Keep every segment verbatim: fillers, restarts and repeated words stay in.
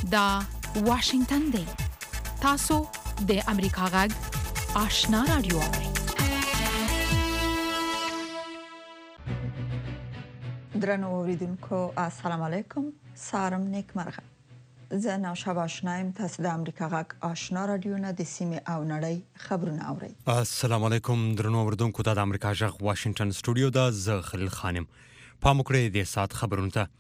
دا واشنگتن دی. تاسو د امریکا غږ آشنا رادیو اورئ. درنو اوریدونکو السلام علیکم. سارم نیک مرغه. زه نوشابه آشنایم. تاسو د امریکا غږ آشنا رادیو نه د سیمې او نړۍ خبرونه اورئ. السلام علیکم درنو اوریدونکو. دا د امریکا غږ واشنگتن سټوډیو دا زه خلیل خانم. پام وکړئ د سات خبرونه ته.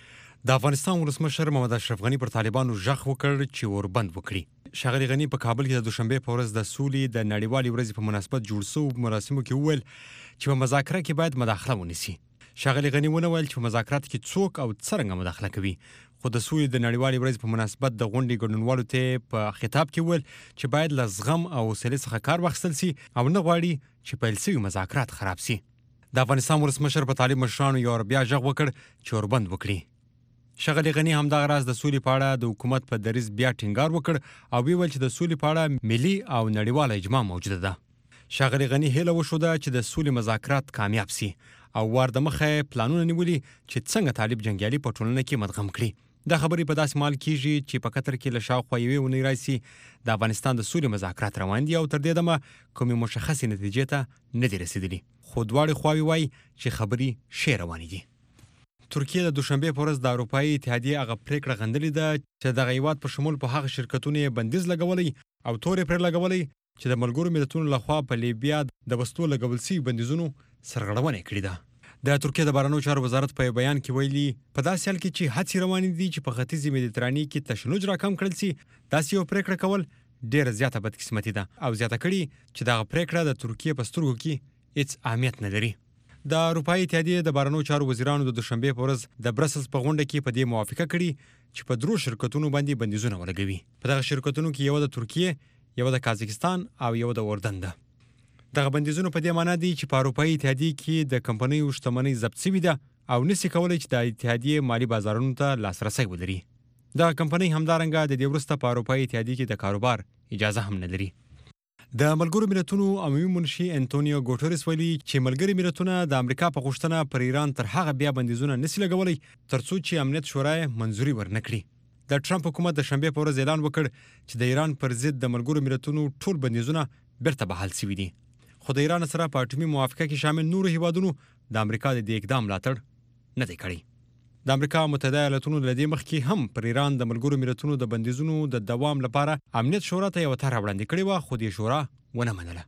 د افغانستان ولسمشر محمد اشرف غنی پر طالبانو ژغ وکړ چې اوربند وکړي. ښاغلي غنی په کابل کې د دوشنبه په ورځ د سولې د نړیوالې ورځې په مناسبت جوړ شوو مراسمو کې وویل چې په مذاکره کې باید مداخله ونیسي. ښاغلي غنی ونه ویل چې په مذاکرات کې څوک او څرنګه مداخله کوي، خو د سولې د نړیوالې ورځې په مناسبت د غونډې ګډونوالو ته په خطاب کې ویل چې باید له زغم او حوصلې څخه کار واخیستل سي او نه غواړي چې پیل شوي مذاکرات خراب سي. د افغانستان ولسمشر په طالب مشرانو یو بیا ژغ وکړ چې اوربند وکړي. ښاغلي غنی همدغه راز د سولې په اړه د حکومت په دریځ بیا ټینګار وکړ او ویل چې د سولې په اړه ملي او نړیواله اجماع موجوده ده. ښاغلي غنی هیله وښوده چې د سولې مذاکرات کامیاب سي او وار د مخه پلانونه نیولي چې څنګه طالب جنګیالي په ټولنه کې مدغم کړي. دا خبرې په داسې مال کېږي چې په قطر کې له شاوخوا یوې اونۍ راځي د افغانستان د سولې مذاکرات روان دي او تر دې دمه کومې مشخصې نتیجې ته نه دي رسېدلي، خو دواړې خواوې وایي چې خبرې ښې روانې دي. ترکیه د دوشنبه په ورځ د اروپایي اتحادیې هغه پریکړه غندلې ده چې دغه هیواد په شمول په هغه شرکتونو یې بندیز لګولی او تورې پرې لګولی چې د ملګرو ملتونو لخوا په لیبیا د وسلو لګول شوي بندیزونو سرغړونه کړې ده. د ترکیه د بهرنیو چارو وزارت په بیان کې ویلي په داسې حال کې چې هڅې روانې دي چې په ختیځې مدیترانې کې تشنج راکم کړل شي، داسې یو پریکړه کول ډېره زیاته بدقسمتي ده او زیاته کړي چې دغه پریکړه د ترکیه په سترګو کې هیڅ اهمیت نه لري. د اروپایي اتحادیې د بهرنیو چارو وزیرانو د دوشنبه په ورځ د برسلز په غونډه کې په دې موافقه کړې چې په درو شرکتونو باندې بندیزونه ولګوي. په دغه شرکتونو کې یو د ترکیه، یو د کازاخستان او یو د اردن ده. دغه بندیزونه په دې معنی دي چې په اروپایي اتحادیې کې د کمپنیو شتمنۍ ضبط شوې ده او نشي کولی چې د اتحادیې مالي بازارونو ته لاسرسی ولري. دغه کمپنۍ همدارنګه د دې وروسته په اروپایي اتحادیې کې د کاروبار اجازه هم نه لري. د ملګرو ملتونو عمومي منشي انټونیو ګوټریس ویلي چې ملګري ملتونه د امریکا په غوښتنه پر ایران تر هغه بیا بندیزونه نشي لګولی ترڅو چې امنیت شورا منځوري ورنکړي. د ټرمپ حکومت د شنبه په ورځ اعلان وکړ چې د ایران پر ضد د ملګرو ملتونو ټول بندیزونه بیرته بحال شوي دي، خو د ایران سره په اټومي موافقه کې شامل نورو هیوادونو د امریکا د دې اقدام ملاتړ نه دی کړی. د امریکا متحده ایالاتونو له دې مخکې هم پر ایران د ملګرو ملتونو د بندیزونو د دوام لپاره امنیت شورا ته یوه طرح وړاندې کړې وه، خو دې شورا ونه منله.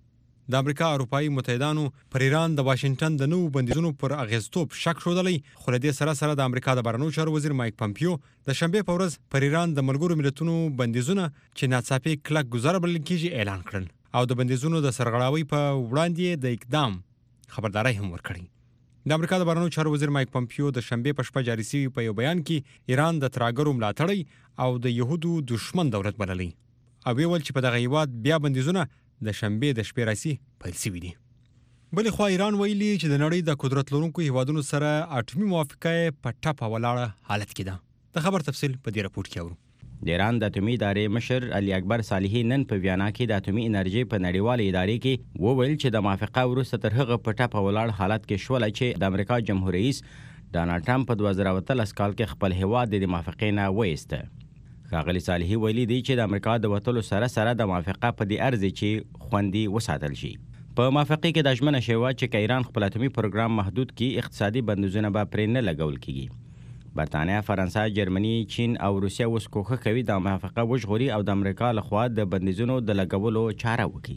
د امریکا اروپایي متحدانو پر ایران د واشنگټن د نوو بندیزونو پر اغیزتوب شک ښودلی، خو له دې سره سره د امریکا د بهرنیو چارو وزیر مایک پمپیو د شنبې په ورځ پر ایران د ملګرو ملتونو بندیزونه چې ناڅاپي کلک ګزار بلل کېږي اعلان کړل او د بندیزونو د سرغړاوۍ په وړاندې د اقدام خبرداری هم ورکړی. د امریکا د بهرنیو چارو وزیر مایک پمپیو د شنبې په شپه جاري شوي په یو بیان کې ایران د ترهګرو ملاتړی او د یهودو دشمن دولت بللی او ویل چې په دغه هیواد بیا بندیزونه د شنبې د شپې راسي پیل شوي دي. بلې خوا ایران ویلي چې د نړۍ د قدرت لرونکو هیوادونو سره اټومي موافقه په ټپه ولاړه حالت کې ده. د خبر تفصیل په دې راپور کې اورو. د ایران د اټومي ادارې مشر علي اکبر صالحي نن په ویانا کې د اټومي انرژي په نړیوالې ادارې کې وویل چې د موافقه وروسته تر هغه په ټپه ولاړ حالت کې شوله چې د امریکا جمهور رئیس ډانلډ ټرمپ په دوه زره اتلس کال کې خپل هیواد د موافقې نه وایسته. ښاغلي صالحي ویلي دی چې د امریکا د وتلو سره سره د موافقه په دې ارزي چې خوندي وساتل شي. په موافقه کې د ژمنه شوی چې که ایران خپل اټومي پروګرام محدود کړي اقتصادي بندیزونه به پرې نه لګول کیږي. برتانیا، فرانسه، جرمني، چین او روسیه اوس کوښښ کوي د موافقه وژغوري او د امریکا لخوا د بندیزونو د لګولو چاره وکړي.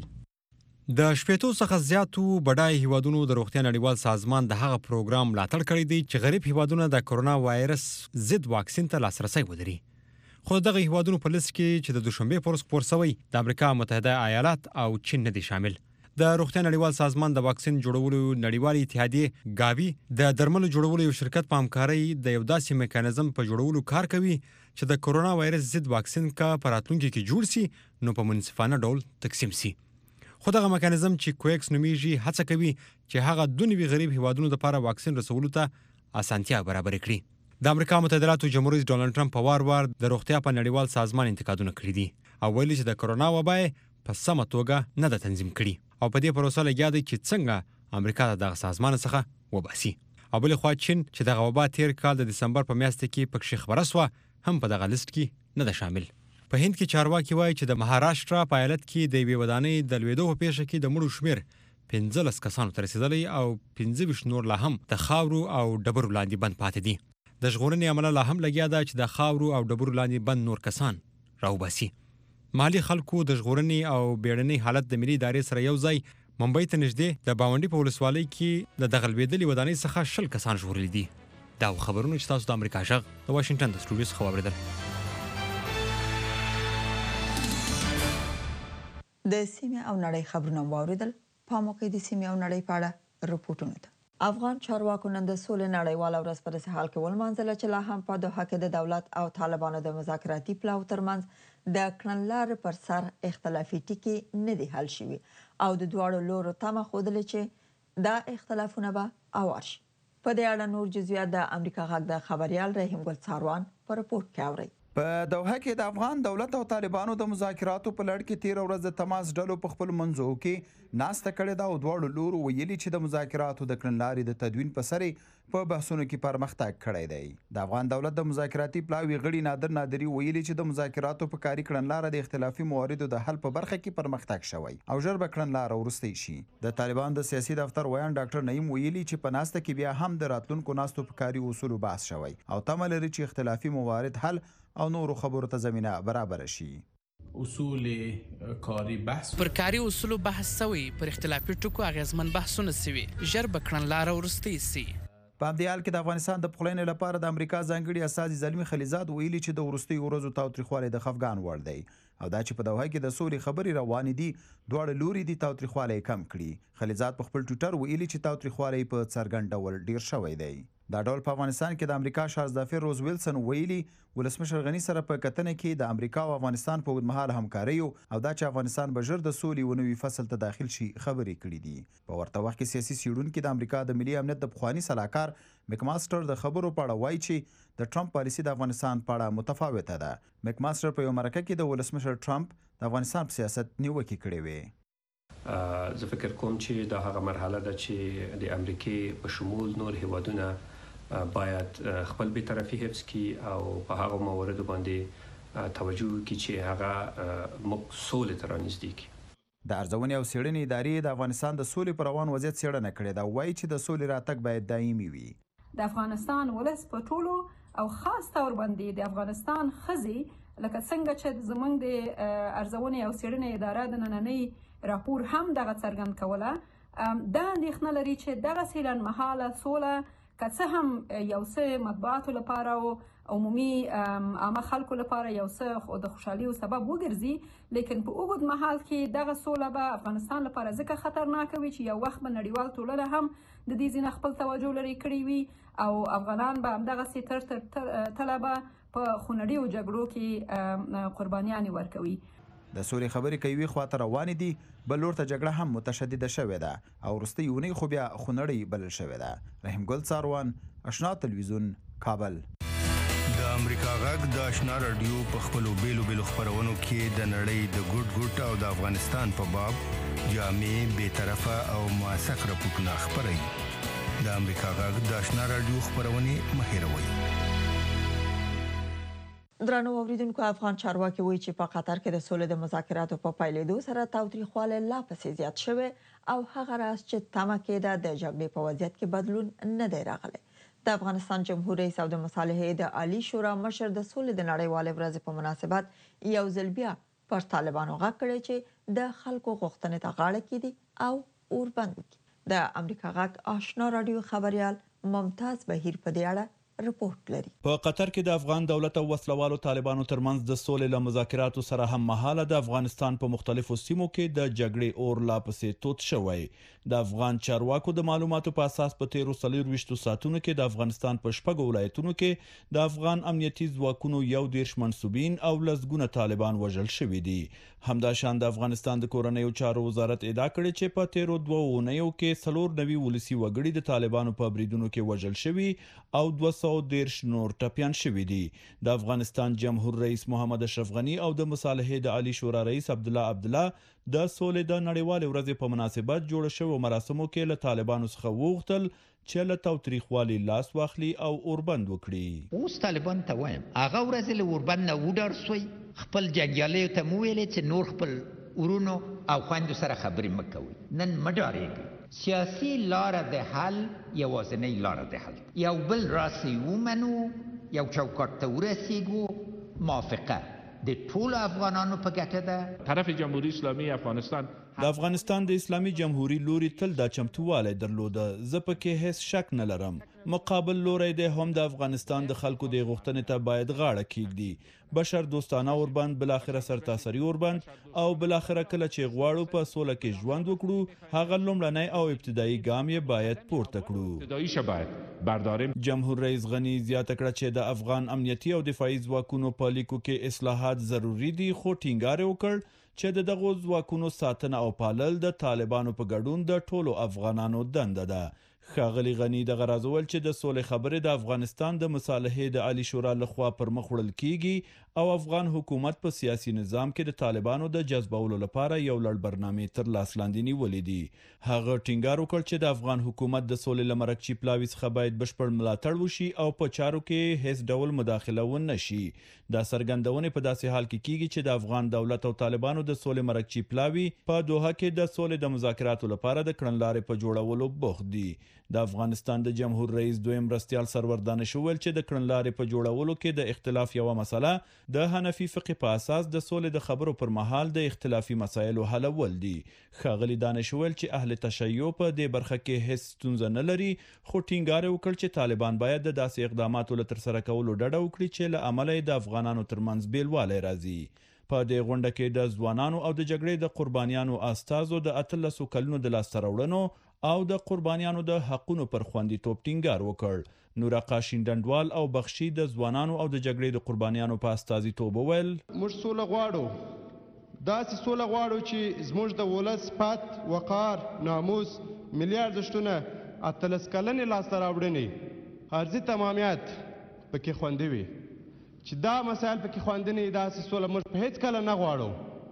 د شپېتو څخه زیاتو بډای هیوادونو د روغتیا نړیوال سازمان د هغه پروګرام ملاتړ کړی دی چې غریب هیوادونه د کرونا وایرس ضد واکسین ته لاسرسی ولري. خو دغه هیوادونو په لیست کې چې د دوشنبې په ورځ خپور شوی د امریکا متحده ایالات او چین نه دي شامل. د روغتیا نړیوال سازمان د واکسین جوړولو نړیوالې اتحادیې ګاوي د درملو جوړولو یو شرکت په همکارۍ د یو داسې میکانیزم په جوړولو کار کوي چې د کرونا وایرس ضد واکسین کا په راتلونکي کې جوړ سي نو په منصفانه ډول تقسیم سي. خو دغه میکانیزم چې کویکس نومیږي هڅه کوي چې هغه دوه نوي غریب هیوادونو لپاره واکسین رسولو ته اسانتیا برابر کړي. د امریکا متحده ایالاتو جمهور رئیس ډانلډ ټرمپ په وار وار د روغتیا په نړیوال سازمان انتقادونه کړي دي او ویلي چې د کرونا وبا په سمه توګه نه ده تنظیم کړي او په دې پروسه لګیا دی چې څنګه امریکا دغه سازمان څخه وباسي. او بلې خوا چین چې دغه وبا تیر کال د دسمبر په میاشت کې پکې خبره سوه هم په دغه لیست کې نه ده شامل. په هند کې چارواکي وایي چې د مهاراشټرا په ایالت کې د یوې ودانۍ د لوېدو په پیښه کې د مړو شمېر پنځلس کسانو ته رسېدلی او پنځه ویشت نور لا هم د خاورو او ډبرو لاندې بند پاتې دي. د ژغورنې عمله لا هم لګیا ده چې د خاورو او ډبرو لاندې بند نور کسان راوباسي. محلي خلکو د ژغورنې او بیړنۍ حالت د ملي ادارې سره یو ځای ممبئی ته نږدې د باونډي په ولسوالۍ کې د دغه لوېدلې ودانۍ څخه شل کسان ژغورلي دي. دا خبرونه چې تاسو د امریکا غږ د واشنګټن د سټوډیو څخه واورېدل. د سیمې او نړۍ خبرونه واوریدل. په موقع د سیمې او نړۍ په اړه رپورټونه ده. افغان چارواکو نن د سولې نړیواله ورځ په داسې حال کې ولمانځله چې لا هم په دوحه کې د دولت او طالبانو د مذاکراتي پلاو ترمنځ د کړنلارې پر سر اختلافي ټکي نه دي حل شوي او د دواړو لورو تمه ښودلې چې دا اختلافونه به اوار شي. په دې اړه نور جزئیات د امریکا غږ د خبريال رحیم ګل څاروان په رپورټ کې اورئ. په دوحه کې د افغان دولت او طالبانو د مذاکراتو په لړ کې تیر ورځ د تماس ډلو په خپل منځو کې ناسته کړې ده او دواړو لورو ویلي چې د مذاکراتو د کړنلارې د تدوین په سر په بحثونو کې پرمختګ کړی دی. د افغان دولت د مذاکراتي پلاوي غړي نادر نادری ویلي چې د مذاکراتو په کاري کړنلاره د اختلافي مواردو د حل په برخه کې پرمختګ شوی او ژر به کړنلاره ورستی شي. د طالبان د سیاسي دفتر ویان ډاکټر نعیم ویلي چې په ناسته کې بیا هم د راتلونکو ناستو په کاري اصولو بحث شوی او تمه لري چې اختلافي موارد حل او نورو خبرو ته زمينه برابر شي. اصول کاری بحث پر کاری اصولو بحث شوی، پر اختلافي ټکو اغیزمن بحثونه شوي، ژر به کړنلاره ورستی شي. په همدې حال کې د افغانستان د پخلاینې لپاره د امریکا ځانګړي استازي زلمي خلیزاد ویلي چې د وروستیو ورځو تاوتریخوالی د خفګان وړ دی او دا چې په دوحه کې د سولې خبرې روانې دي دواړه لوري دي تاوتریخوالی کم کړي. خلیزاد په خپل ټویټر ویلي چې تاوتریخوالی په څرګند ډول ډیر شوی دی. دا ډول په افغانستان کې د امریکا شاهزاده روز ویلسن ویلي ولسمشر غنی سره په کتنه کې د امریکا او افغانستان په اوږدمهاله همکارۍ او دا چې افغانستان به ژر د سولې او نوي فصل ته داخل شي خبرې کړې دي. په ورته وخت کې سیاسي څېړونکي د امریکا د ملي امنیت د پخواني سلاکار مکماستر د خبرو په اړه وایي چې د ټرمپ پالیسي د افغانستان په اړه متفاوته ده. مکماستر په یو مرکه کې د ولسمشر ټرمپ د افغانستان په سیاست نیوکې کړې وې. زه فکر کوم چې دا هغه مرحله ده چې د امریکای په شمول نور هیوادونه باید خپل بی‌طرفي حفظ کړي او په هغه مواردو باندې توجه وکړي چې هغه موږ سولې ته رانږدې کړي. د ارزونې او څېړنې ادارې د افغانستان د سولې پر روان وضعیت څېړنه کړې ده. وایي چې د سولې راتګ باید دایمي وي. د افغانستان ولس په ټولو او خاص تور باندې د افغانستان ښځې لکه څنګه چې زمونږ د ارزونې او څېړنې اداره د نننۍ راپور هم دغه څرګند کوله، دا اندېښنه لري چې دغسې لنډمهاله سوله که څه هم یو څه مطبوعاتو لپاره او عمومي عامه خلکو لپاره یو څه د خوشحالي سبب وګرځي، لیکن په اوږد مهال کې دغه سوله به افغانستان لپاره ځکه خطرناکه وي چې یو وخت به نړیوال ټولنه هم د دې ځینه خپل توجه لرې کړې وي او افغانان به همدغسې تر تر تله به په خونړیو جګړو کې قربانیانې ورکوي. د سولې خبرې که یوې خواته روانې دي بل لور ته جګړه هم متشدده شوې ده او وروستۍ اونۍ خو بیا خونړۍ بلل شوې ده. رحیم ګل څاروان، اشنا تلویزیون، کابل. د امریکا غږ د اشنا رادیو په خپلو بیلو بیلو خپرونو کې د نړۍ د ګوټ ګوټ او د افغانستان په باب جامع، بېطرفه او موثق راپورټونه خپروي. د امریکا غږ د اشنا رادیو خپرونې مه هېروئ. درنو اوریدونکو، افغان چارواکي وایي چې په قطر کې د سولې د مذاکراتو په پیلېدو سره تاوتریخوالی لا پسې زیات شوی او هغه راز چې تمه کېده د جګړې په وضعیت کې بدلون نه دی راغلی. د افغانستان جمهور رئیس او د مصالحې د عالی شورا مشر د سولې د نړیوالې ورځې په مناسبت یو ځل بیا پر طالبانو غږ کړی چې د خلکو غوښتنې ته غاړه کېږدي او اوربند وکړي. د امریکا غږ آشنا رادیو خبريال ممتاز بهیر په دې اړه رپورټ لري. په قطر کې د افغان دولت او وسلوالو طالبانو ترمنځ د سولې له مذاکراتو سره هم مهاله د افغانستان په مختلفو سیمو کې د جګړې اور لا پسې توت شوی. د افغان چارواکو د معلوماتو په اساس په تیرو څلورویشتو ساعتونو کې د افغانستان په شپږو ولایتونو کې د افغان امنیتي ځواکونو یو دېرش منسوبین او لسګونه طالبان وژل شوي دي. همداشان د افغانستان د کورنیو چارو وزارت ادعا کړې چې په تیرو دوه اونیو کې څلور نوي ولسي وګړي د طالبانو په بریدونو کې وژل شوي او دوه سوه دېرش نور ټپیان شوي دي. د افغانستان جمهور رئیس محمد اشرف غني او د مصالحې د عالی شورا رئیس عبدالله عبدالله د سولې د نړیوالې ورځې په مناسبت جوړ شوو مراسمو کې له طالبانو څخه وغوښتل چې له تاوتریخوالي لاس واخلي او اوربند وکړي. اوس طالبان ته وایم هغه ورځ له اوربند نه وډار سوی خپل جنګیالیو ته مو ویلې چې نور خپل ورونو او خویندو سره خبرې مه کوئ، نن مه ډارېږئ. سیاسي لاره د حل یوازینۍ لاره د حل، یو بل راسي ومنو، یو چوکاټ ته ورسیږو، موافقه د ټولو افغانانو په ګټه ده. طرف جمهوری اسلامی افغانستان د افغانستان د اسلامي جمهوری لوري تل دا چمتووالی درلوده، زه پکې هیڅ شک نه لرم. مقابل لوری دی هم د افغانستان د خلکو د غوښتنې ته باید غاړه کیږدي. بشر دوستانه اوربند، بلاخره سرتاسري اوربند، او بلاخره کله چې غواړو په سوله کې ژوند وکړو هغه لومړنی او ابتدایي ګام یې باید پورته کړو. جمهور رئیس غني زیاته کړه چې د افغان امنیتي او دفاعي ځواکونو په لیکو کې اصلاحات ضروري دي، خو ټینګار وکړ چې د دغو ځواکونو ساتنه او پالل د طالبانو په ګډون د ټولو افغانانو دنده ده. ښاغلي غني دغه راځول چې د سولې خبرې د افغانستان د مصالحې د عالی شورا لخوا پر مخ وړل کیږي او افغان حکومت په سیاسي نظام کې د طالبانو د جذبولو لپاره یو لړ برنامې تر لاس لاندې نیولې دي. هغه ټینګار وکړ چې د افغان حکومت د سولې له مرکچي پلاوي څخه باید بشپړ ملاتړ وشي او په چارو کې هیڅ ډول مداخله ونه شي. دا څرګندونې په داسې حال کې کیږي چې د افغان دولت او طالبانو د سولې مرکچي پلاوي په دوحه کې د سولې د مذاکراتو لپاره د کړنلارې په جوړولو بوخت دي. د افغانستان د جمهور رئیس دویم مرستیال سرور دانش وویل چې د کړنلارې په جوړولو کې د اختلاف یوه مسله د حنفي فقه په اساس د سولې د خبرو پر مهال د اختلافي مسایلو حلول دي. ښاغلي دانش وویل چې اهل تشیع په دې برخه کې هیڅ ستونزه نه لري، خو ټینګار وکړ چې طالبان باید د داسې اقداماتو له ترسره کولو ډډه وکړي چې له امله د افغانانو ترمنځ بیلوالی راځي. په دې غونډه کې د ځوانانو او د جګړې د قربانیانو استازو د اتلسو کلونو د لاسته راوړنو او د قربانیانو د حقونو پر خوندیتوب ټینګار وکړ. نورقا شینډنډوال او بخشي د ځوانانو او د جګړې د قربانیانو په استازیتوب وویل موږ سوله غواړو، داسې سوله غواړو چې زموږ د ولس پت، وقار، ناموس، ملي ارزښتونه، اتلس کلنې لاسته راوړنې، ارضي تمامیت پکې خوندي وي. چې دا مسایل پکې خوندي نه وي، داسې سوله موږ په هیڅ کله نه غواړو.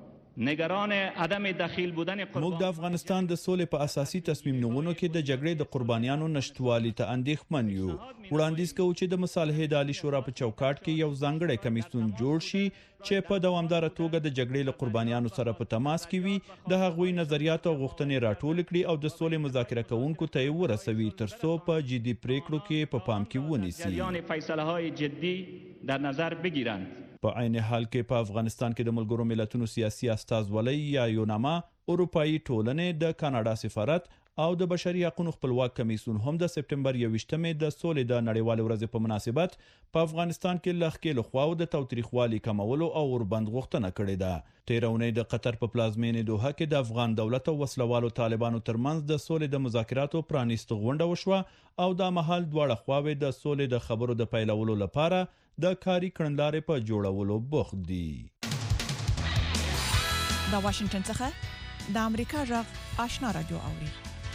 نگران عدم دخیل بودن قربان موږ د افغانستان د سولې په اساسي تصمیم نیونو کې د جګړې د قربانیانو نشټوالي ته اندېښمن یو. وړاندیز کوو چې د مصالحې د عالی شورا په چوکاټ کې یو ځانګړی کمیسیون جوړ شي چې په دوامداره توګه د جګړې له قربانیانو سره په تماس کې وي، د هغوی نظریات او غوښتنې راټول کړي او د سولې مذاکره کوونکو ته یې ورسوي ترڅو په جدي پریکړو کې په پام کې ونیسي. جریان فیصله‌های جدی در نظر بگیرند. په عین حال کې په افغانستان کې د ملګرو ملتونو سیاسي استازولۍ یا یوناما، اروپایي ټولنې، د کاناډا سفارت او د بشري حقوقو خپلواک کمیسیون هم د سپټمبر یوویشتمې د سولې د نړیوالې ورځې په مناسبت په افغانستان کې له ښکېلو خواو د تاوتریخوالي کمولو او اوربند غوښتنه کړې ده. تېره اونۍ د قطر په پلازمینې دوحه کې د افغان دولت او وسلوالو طالبانو ترمنځ د سولې د مذاکراتو پرانیست غونډه وشوه او دا مهال دواړه خواوې د سولې د خبرو د پیلولو لپاره د کاري کړنلارې په جوړولو بوخت دي. د واشنگټن څخه د امریکا غږ آشنا رادیو اوري.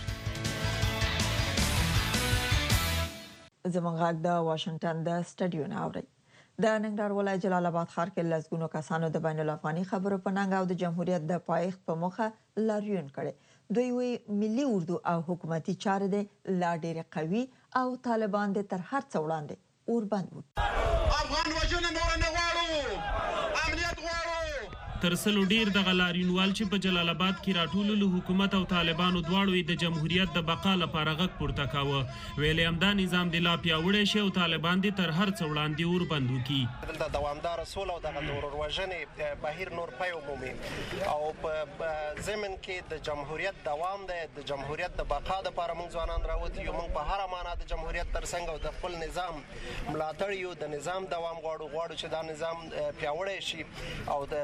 زمونږ غږ د واشنگټن د سټډیو نه اوري. د ننګرهار ولایت جلال آباد ښار کې لسګونو کسانو د بین الافغاني خبرو په ننګ او د جمهوریت د پایښت په موخه لاریون کړي. دوی وی ملي اردو او حکومتي چارې د لا ډېرې قوي او طالبان د تر هر څه وړاندې اوربند وو. افغان وجنه نور نه غواړو، امنیت غواړو. تر سلو ډیر د غلاریونوال چې په جلال آباد کې راټول له حکومت او طالبانو دواړو د جمهوریت د بقا لپاره غږ پورته کاوه. ویلې همدا نظام د لا پیاوړی شي او طالبان د تر هر څه وړاندې اوربند وکړي. دلته دوامدار سوله او د وروروژنې بهیر نور پی ومومي او په ضمن کې د جمهوریت دوام دی، د جمهوریت د بقا لپاره موږ ځوانان راوتی یو. موږ په هر معنا د جمهوریت ترڅنګ او د خپل نظام ملاتړ یو، د نظام دوام غواړو غواړو چې دا نظام پیاوړی شي او د دوامدار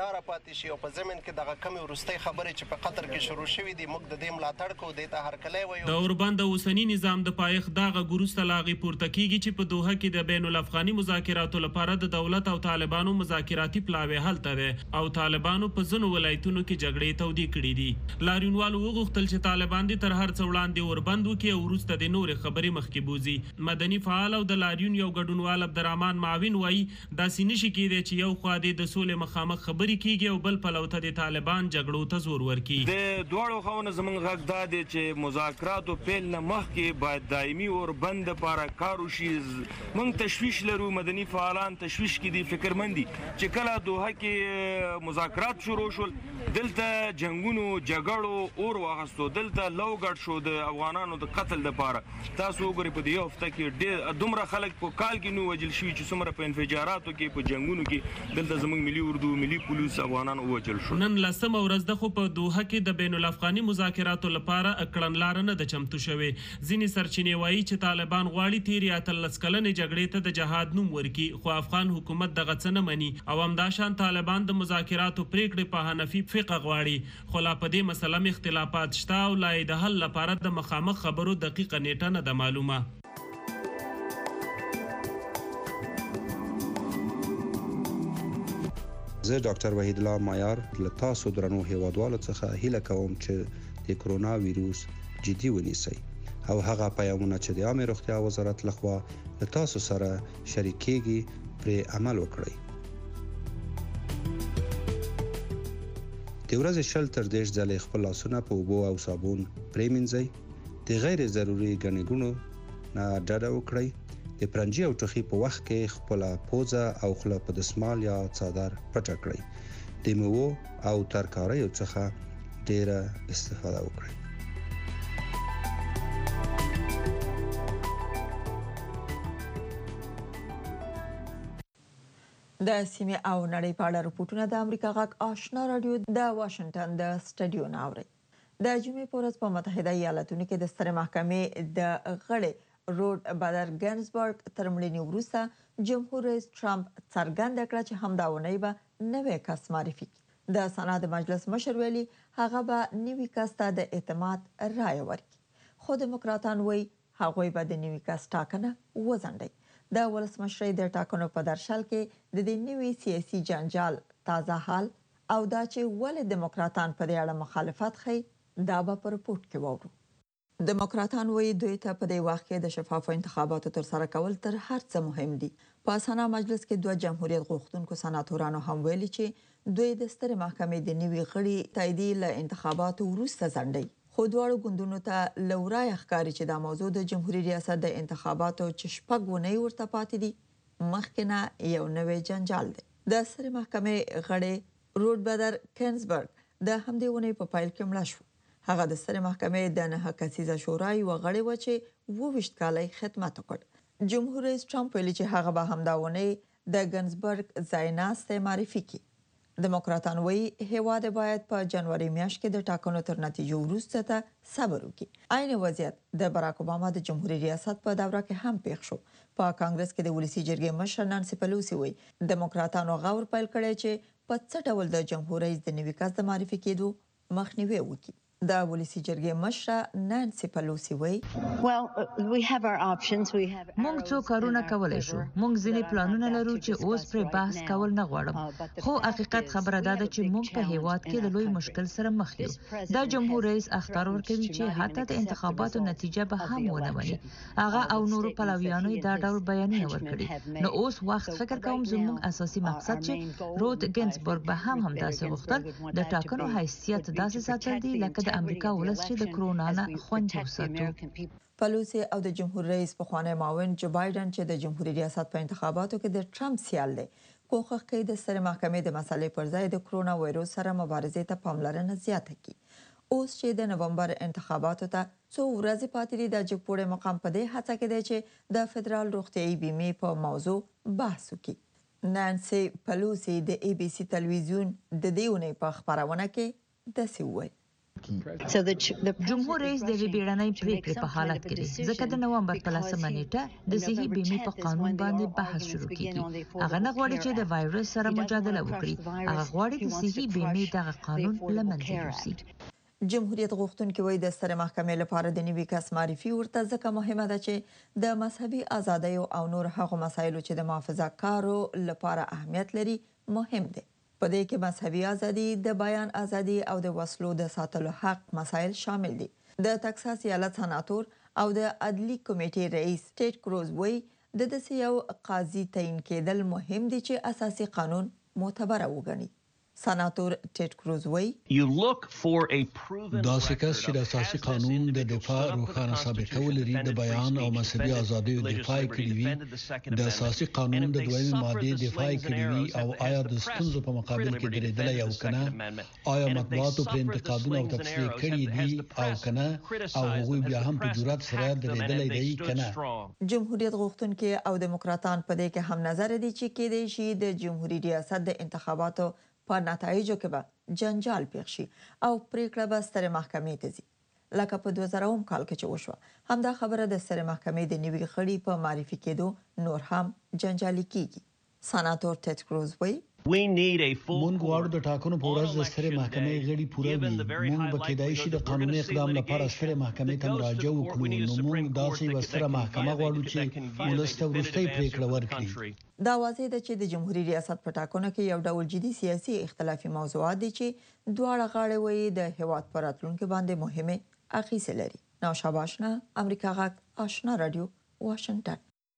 پایدار پاتې شي او په ضمن کې دغه کمی وروستۍ خبرې چې په قطر کې شروع شوې دي موږ د دې ملاتړ کوو دې ته هرکلی وایو. د اوربند د اوسني نظام د پایښت دغه وروسته لا هغې پورته کیږي چې په دوحه کې د بین الافغاني مذاکراتو لپاره د دولت او طالبانو مذاکراتي پلاوی هلته دی او طالبانو په ځینو ولایتونو کې جګړې تودې کړې دي. لاریونوالو وغوښتل چې طالبان دې تر هر څه وړاندې اوربند وکړي او وروسته د نورې خبرې مخکې بوځي. مدني فعال او د لاریون یو ګډونوال عبدالرحمن معاون وایي داسې نشي کېدی چې یو خوا دې د سولې مخامخ خبرې کیږي او بل پلو ته د طالبان جګړو ته زور ورکړي. د دواړو خواونو زموږ غږ دا دی چې مذاکراتو پیل نه مخکې باید دایمي اوربند دپاره کار وشي. موږ تشویش لرو، مدني فعالان تشویش کې دي، فکرمند دي چې کله دوحه کې مذاکرات شروع شول دلته جنګونو جګړو اور واغستو، دلته لو ګډ شو د افغانانو د قتل دپاره. تاسو وګورئ په دې هفته کې ډېر دومره خلک په کال کې نو وژل شوي چې څومره په انفجاراتو کې په جنګونو کې دلته زموږ ملي اردو ملي پولیس افغانان ووژل شو. نن لسمه ورځ ده خو په دوحه کې د بین الافغاني مذاکراتو لپاره کړنلاره نه ده چمتو شوې. ځینې سرچینې وایي چې طالبان غواړي تېرې اتلس کلنې جګړې ته د جهاد نوم ورکړي، خو افغان حکومت دغه څه نه مني او همداشان طالبان د مذاکراتو پریکړې په حنفي فقه غواړي. خو لا په دې مسله م اختلافات شته او لا یې د حل لپاره د مخامخ خبرو دقیقه نیټه نه ده معلومه. زه ډاکټر وحید الله مایار له تاسو درنو هیوادوالو څخه هیله کوم چې د کرونا ویروس جدي ونیسئ او هغه پیغامونه چې د عامه روغتیا وزارت لخوا له تاسو سره شریکېږي پرې عمل وکړئ. د ورځې شل تر دېرش ځلې خپل لاسونه په اوبو او صابون پرېمینځئ. د غیر ضروري ګڼې ګوڼو نه ډډه وکړئ. د پرنجي او ټوخي په وخت کې خپله پوزه او خوله په دسمال یا څادر پټه کړئ. د میوو او ترکاریو څخه ډیره استفاده وکړئ. د سیمې او نړۍ په اړه رپورټونه د امریکا غږ آشنا رادیو د واشنگټن د سټډیو نه اوري. د جمعې په ورځ په متحده ایالاتونو کې د سترې محکمې د غړي رود بادر ګنزبرګ تر مړینې وروسته جمهور رئیس ټرمپ څرګنده کړه چې همدا اونۍ به نوی کس معرفي کړي. د سنا د مجلس مشر ویلي هغه به نوي کس ته د اعتماد رایه ورکړي، خو دیموکراتان وایي هغوی به د نوي کس ټاکنه وځنډي. د ولسمشرۍ د ټاکنو په درشل کې د دې نوي سیاسي جنجال تازه حال او دا چې ولې دیموکراتان په دې اړه مخالفت ښیي دا به په رپورټ کې واورو. دیموکراتان وایي دوی ته په دې وخت کې د شفافو انتخاباتو ترسره کول تر هر څه مهم دي. په سنا مجلس کې دوه جمهوریت غوښتونکو سناتورانو هم ویلي چې دوی د سترې محکمې د نوي غړي تاییدیې له انتخاباتو وروسته ځنډي. خو دواړو ګوندونو ته له ورایه ښکاري چې دا موضوع د جمهوري ریاست د انتخاباتو چې شپږ اونۍ ورته پاتې دي مخکې نه یو نوی جنجال دی. د سترې محکمې غړی رود بادر ګنزبرګ د همدې اونۍ په پیل کې مړه شو. هغه د سترې محکمې د نهه کسیزه شورا یوه غړې وه چې اووه ویشت کاله یې خدمت وکړ. جمهور رئیس ټرمپ ویلي چې هغه به همدا اونۍ د ګنزبرګ ځایناستې معرفي کړي. دیموکراتان وایي هیواد باید په جنوري میاشت کې د ټاکنو تر نتیجو وروسته ته صبر وکړي. عین وضعیت د باراک اوباما د جمهوریت ریاست په دوره کې هم پیښ شو. په کانګرس کې د ولسی جرګې مشر نانسي پلوسی وایي دیموکراتانو غور پیل کړی چې په څه ډول د جمهور رئیس د نوي کس د معرفي کېدو مخنیوي وکړي. د ولسی جرګې مشر نانسي پلوسی وایي موږ څو کارونه کولای شو. موږ ځینې پلانونه لرو چې اوس پر بحث کول نه غواړم، خو حقیقت خبره ده چې موږ په هیواد کې د لوی مشکل سره مخ یو. دا جمهور رئیس اختیار ورکوي چې حتی د انتخاباتو نتیجه به هم ونه مني. هغه او نورو پلویانو دا ډول بیانونه ورکړي. نو اوس وخت فکر کوم زموږ اساسي مقصد چې رود ګنزبرګ به هم همداسې غوښتل د ټاکنو حیثیت داسې ساتل دي لکه د امریکا ولس چې د کرونا نه خوندي وساتو. پلوسی او د جمهور رئیس پخوانی معاون جو بایدن چې د جمهوریت ریاست په انتخاباتو کې د ټرمپ سیال دی کوښښ کوي د سترې محکمې د مسلې پر ځای د کرونا وایروس سره مبارزې ته پاملرنه زیاته کړي. اوس چې د نومبر انتخاباتو ته څو ورځې پاتې دي د جګپوړې مقام په دې هڅه کې دی چې د فدرال روغتیايي بیمې په موضوع بحث وکړي. نانسي پلوسی د ای بي سي تلویزیون د دې اونۍ په خبرونه کې داسې وویل کیږي. جمهور رئیس د بیړنۍ پریکړې په حالت کې دی ځکه د نومبر په لسمه نیټه د صحي بیمې په قانون باندې بحث شروع کیږي. هغه نه غواړي چې د وایرس سره مجادله وکړي، هغه غواړي د صحي بیمې دغه قانون لمنځه یوسي. جمهوریت غوښتونکي وایي د سترې محکمې لپاره د نوي کس معرفي ورته ځکه مهمه ده چې د مذهبي ازادیو او نور هغو مسایلو چې د محافظه کارو لپاره اهمیت لري مهم دي. په دې کې مذهبي ازادي، د بیان ازادي او د وسلو د ساتلو حق مسایل شامل دي. د تکساس ایالت سناتور او د عدلي کمیټې رئیس ټیډ کروز وایي د داسې یو قاضي تعیین کېدل مهم دي چې اساسي قانون معتبره وګڼي. سناتور ټیډ کروز وایي دا سکس چې د اساسي قانون د دفاع روښانه ثابتول لري د بیان او مذهبي ازادیو دفاع کړی وي، د اساسي قانون د دویمې ماده دفاع کړی وي او آیا د ستونزو په مقابل کې درېدلی او کنه، آیا مطبوعاتو پر انتقادونه او تبصرې کړي دي او کنه، او هغوی بیا هم په جرأت سره درېدلی دی کنه. جمهوریت غوښتونکي او دیموکراتان په دې کې هم نظر دي چې کېدای شي د جمهوریت ریاست د انتخاباتو په نتایجو کې به جنجال پیښ شي او پریکړه به سترې محکمې ته ځي. لکه په دوه زره اووم کال کې چې وشوه، همدا خبره د سترې محکمې د نوي غړي په معرفي کېدو نور هم جنجالي کیږي. سناتور ټیډ کروز وایي مونږ غواړو د ټاکنو په ورځ د سترې محکمې غړي پوره وي. مونږ به کېدای شي د قانوني اقدام لپاره سترې محکمې ته مراجعه وکړو. نو مونږ داسې یوه ستره محکمه غواړو چې ولس ته وروستۍ پریکړه ورکړي. دا واضح ده چې د جمهوریت ریاست په ټاکنو کې یو ډول جدي سیاسي اختلافي موضوعات دي چې دواړه غاړې وایي د هیواد پر راتلونکي باندې مهمه اغیزه لري. نوشابه آشنا، امریکا غږ آشنا رادیو، واشنگټن.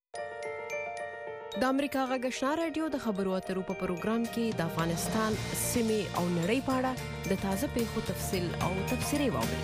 د امریکا غږ آشنا رادیو د خبرو اترو په پروګرام کې د افغانستان سیمې او نړۍ په اړه د تازه پیښو تفصیل او تبصرې واورئ.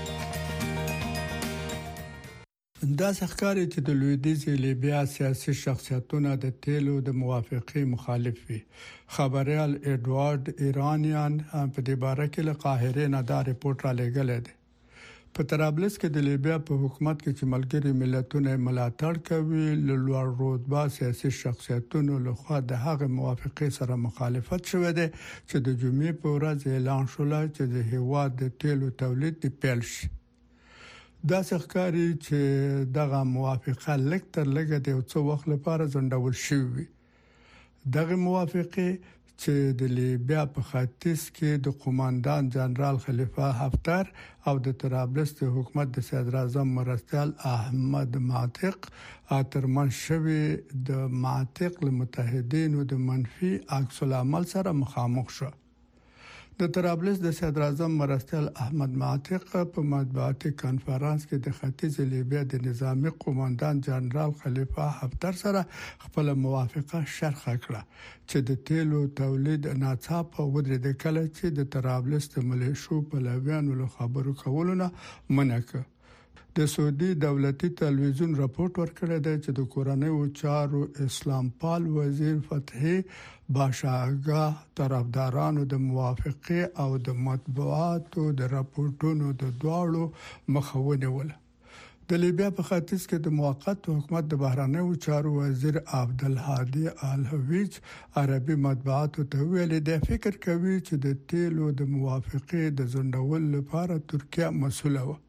دا ښکاري چې د لویدیځې لیبیا سیاسي شخصیتونه د تیلو د موافقې مخالف وي. خبریال ایډوارد ایرانیان په دې باره کې له قاهرې نه دا رپورټ را لېږلی دی. په طرابلس کې د لیبیا په حکومت کې چې ملګري ملتونه ملاتړ کوي، له لوړ رتبه سیاسي شخصیتونو لخوا د هغه موافقې سره مخالفت شوی دی چې د جمعې په ورځ اعلان شول چې د هیواد د تیلو تولید پیل شي. دا ښکاري چې دغه موافقه لږ تر لږه د یو څه وخت لپاره ځنډول شوې. دغه موافقه چې د لیبیا په ختیځ کې د قوماندان جنرال خلیفه حفتر او د طرابلس د حکومت د صدر اعظم مرستیال احمد معتق ترمن شوی د معتق له متحدینو د منفي عکس العمل سره مخامخ شو. د طرابلس د صدر اعظم مرستیال احمد معتق په مطبوعاتي کانفرنس کې د ختیځ لیبیا د نظامی قوماندان جنرال خلیفه حفتر سره خپل موافقه شرح کړه چې د تیلو تولید ناڅاپه ودرېد کله چې د طرابلس د ملیشو په لویانو له خبرو کولو نه منع کړ. د سعودي دولتي تلویزیون راپورټ ورکړی دی چې د کورنیو چارو اسلام پال وزیر فتحي باشاګه طرفدارانو د موافقه او د مطبوعاتو د راپورټونو د دواړو مخاونه ول. د لیبیا په ختیځ کې د موقت حکومت د بهرنیو چارو وزیر عبدالهادي الهویج عربي مطبوعاتو ته ویلي دی فکر کوي چې د تیلو د موافقه د ځنډول لپاره ترکیه مسؤله و.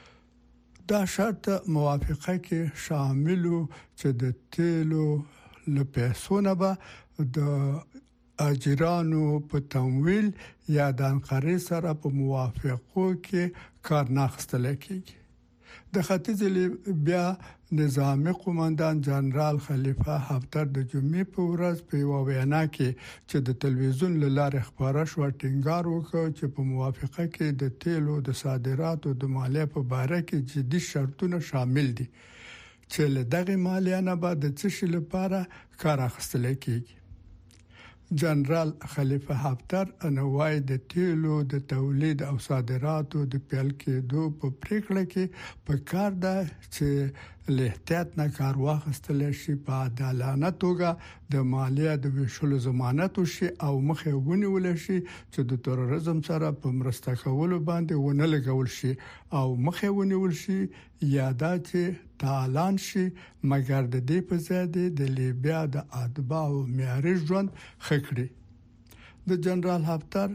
دا شرط موافقه کې شاملو چې د تیلو لپیسونه به د اجرانو په تمویل یا د انقره سره په موافقو کې کار نه اخیستل کېږي. د ختیځ لیبیا نظامی قوماندان جنرال خلیفه حفتر د جمعې په ورځ په یو وینا کې چې د تلویزیون له لارې خبره شو ټینګار وکړ چې په موافقه کې د تیلو د صادراتو د مالیه په باره کې جدي شرطونه شامل دي چې له دغه مالیه نه به د څه شي لپاره کار اخیستل کېږي. جنرال خلیفه حفتر انوای د تیلو د تولید او صادراتو د پیل کېدو په پریکړه کې په کار ده چې له احتیاط نه کار واخیستل شي، په عادلانه توګه د مالیه د ویشلو ضمانت وشي او مخه ونیول شي چې د تروریزم سره په مرسته کولو باندې ونه لګول شي او مخه ونیول شي یا دا چې تعلان شي، مګر د دې په ځای د لیبیا د اتباع او معیاري ژوند خکړي. د جنرال حفتر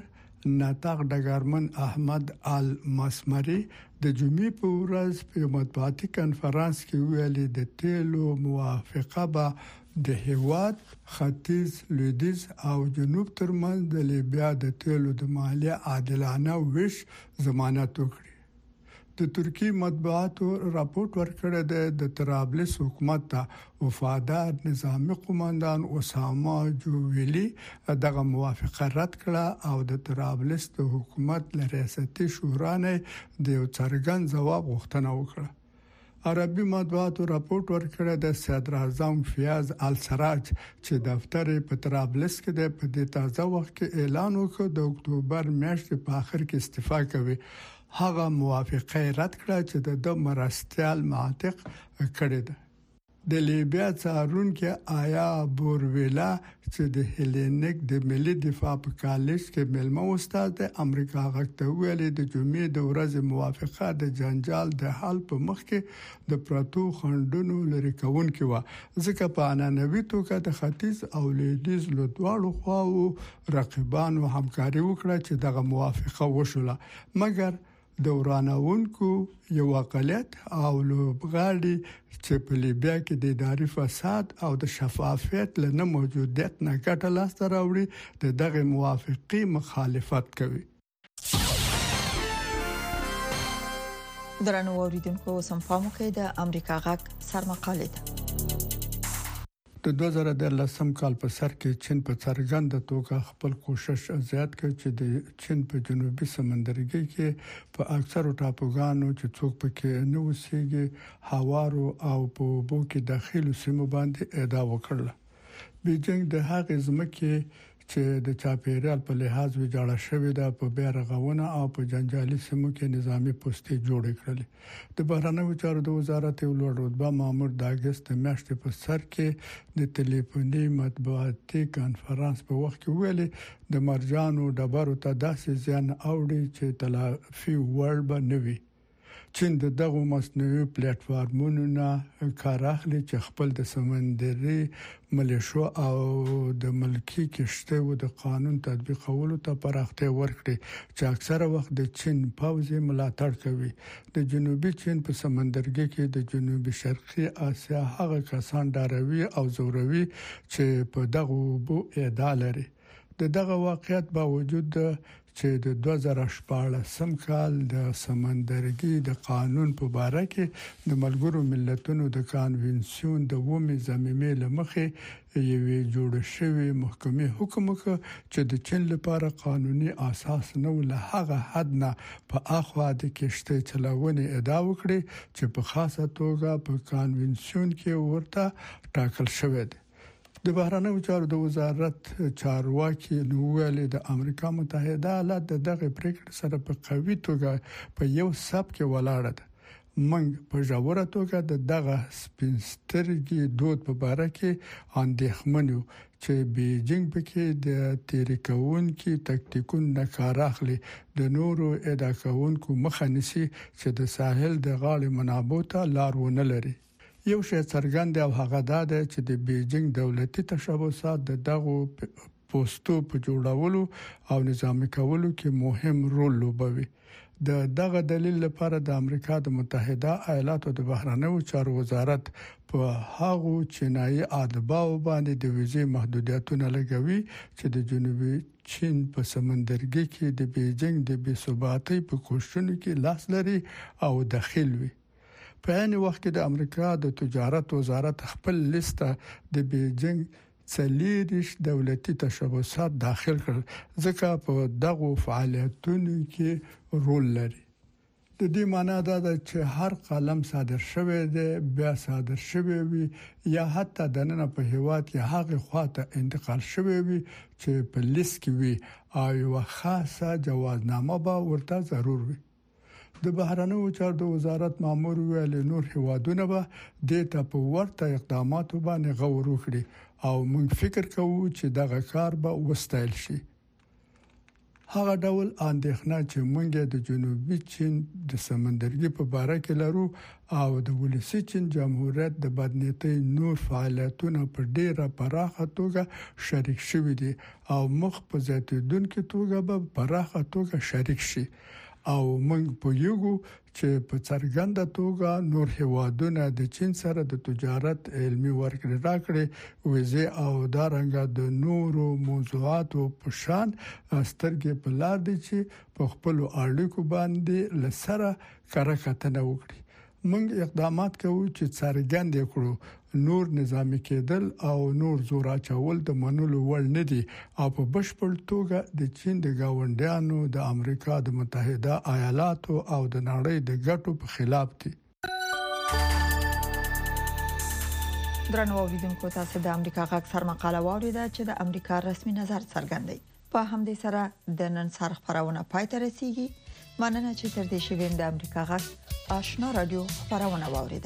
ناطق ډګرمن احمد المسمري د جمعې په ورځ په مطبوعاتي کانفرنس کې ویلي د تیلو موافقه به د هیواد ختیځ لویدیځ او جنوب ترمنځ د لیبیا د تیلو د مالیه عادلانه ویش ضمانت وکړي. د ترکی مطبوعاتو راپورټ ورکړی دی د طرابلس حکومت ته وفادار نظامی قوماندان اسامه جوویلی دغه موافقه رد کړه او د طرابلس د حکومت له ریاستي شورا نه د یو څرګند ځواب غوښتنه وکړه. عربي مطبوعاتو راپورټ ورکړی د صدر اعظم فیاض السراج چې دفتر په طرابلس کې د په دې تازه وخت کې اعلان وکړ د اکتوبر میاشتې په اخر کې استعفا کوي. هغه موافقه رد کړه چې د مرستيال معتق کړی ده. د لیبیا څارونکو آیا بورویلا چې د هلینیک د ملي دفاع په کالج کې ملمه استاد د امریکا غږ ویلي د جمعې د ورځې موافقه د جنجال د حل په مخ کې د پروتو خندونو لري کونکي و ځکه په انانوي توګه د ختیځ او لویدیځ له دواړو خواو رقیبانو همکاري وکړه چې دغه موافقه وشوله، مګر د ورانونکو یو اقلیت او لوبغاړي چې په لیبیا کې د اداري فساد او د شفافیت لنه موجودیت نه ګټه لاسته راوړي د دغه موافقه مخالفت کوي. درنو اوریدونکو سم پامو کې د امریکا غږ سرمقاله ده. د دوه زره دلسم کال په سر کې چین په څرګنده توګه خپل کوشش زیات کړ چې د چین په جنوبي سمندرګي کې په اکثرو ټاپوګانو چې څوک پکې نه وسیږي هوارو او په اوبو کې داخلي سیمو باندې اعدا وکړل. بیجینګ د هغې ځمکې چې د چاپیریال په لحاظ ویجاړه شوې ده په بیرغونه او په جنجالي سیمو کې نظامی پوسټې جوړ کړل. د بهرنیو چارو د وزارت یو لوړ رتبه مامور د اگست میاشتې په سر کې د ټلیفوني مطبوعاتي کانفرنس په وخت کې ویلي د مرجانو ډبرو ته داسې زیان اوړي چې تلافي وړ به نه وي. چین د دغه مصنوعي پلیټ فارمونو نه کار اخلي چې خپل د سمندري ملیشو او د ملکی کشتیو د قانون تطبیقولو ته پراختیا ورکړي چې اکثره وخت د چین پوځي ملاتړ کوي. د جنوبي چین په سمندرګي کې د جنوبي شرقي اسیا هغه کسان ډاروي او زوروي چې په دغه بو اعدا لري. د دغه واقعیت باوجود چې د دوه زره شپاړسم کال د سمندرګي د قانون په اړه کې د ملګرو ملتونو د کانونسیون د ومه زمینه لمخې یوې جوړ شوی محکمه حکم وکړ چې د چین لپاره قانوني اساس نه له هغه حد نه په اخوا د کشته چلونې ادعا وکړي چې په خاصه توګه په کانونسیون کې ورته ټاکل شوی دی. د بهرنیو چارو د وزارت چارواکي نوویل د امریکا متحده ایالات دغه پریکړه سره په قوي توګه په یو سب کې ولاړ ده. منګ په ژوره توګه د دغه سپینسترګي دود په اړه کې اندېښمنو چې بیجینګ پکې د تیریکون کې تکتیکون نه کار اخلي د نورو ادا کوونکو مخه نشي چې د ساحل د غاړې منابع ته لار ونه لري. یو شی څرګند او هغه دا ده چې د بیجینګ دولتي تشبثات د دغه پوسټو په جوړولو او نظامي کولو کې مهم رول لوبوي. د دغه دلیل لپاره د امریکا د متحده ایالاتو د بهرنیو چارو وزارت په هغو چینایي ادباو باندې د ویزې محدودیتونه لګوي چې د جنوبي چین په سمندرګي کې د بیجینګ د بې ثباتۍ په کوششونو کې لاس لري او دخیل وي. په عین وخت کې د امریکا د تجارت وزارت خپل لیسته د بیجینګ څلوریش دولتي تشبثات داخل کړل ځکه په دغه فعالیتونو کې رول لري. د دې معنی دا ده چې هر قلم صادر شوی دی بیا صادر شوی وي یا حتی د نن په هیواد کې هغه خواته انتقال شوی وي چې په لیست کې وي او یو خاصه جوازنامه به ورته ضرور وي. د بهرنیو چارو د وزارت مامور ویل نور هیوادونه به د ته په ورته اقداماتو باندې غور وکړي او موږ فکر کوو چې دغه کار به وستایل شي. هغه ډول اندېښنه چې موږ د جنوبي چین د سمندرګي په باره کې لرو او د ولسی چین جمهوریت د بدنیتۍ نور فعالیتونه په ډیره پراخه توګه شریک شوي دي او مخ په زیاتیدونکو توګه به پراخه توګه شریک شي او موږ په یوګو چې په څرګنده توګه نور هیوادونه د چین سره د تجارت علمي ورکړې راکړې ویزه او دارنګه د نورو موضوعاتو په شان سترګې په لار دي چې په خپل اړیکو باندې لسره کار کتنه وکړي. موږ اقدامات کوو چې څرګند کړو نور نظامی کېدل او نور زور اچول د منلو وړ نه دي او په بشپړ توګه د چین د گاونډیانو د امریکا د متحده ایالاتو او د نړۍ د ګټو په خلاف دي. درنو اوریدونکو تاسو د امریکا غږ سر مقاله واوریده چې د امریکا رسمي نظر څرګندوي. په همدې سره د نن سر خبرونه پای ته رسیدي. مننه چې تر دې شویم د امریکا غږ آشنا رادیو خبرونه واوریده.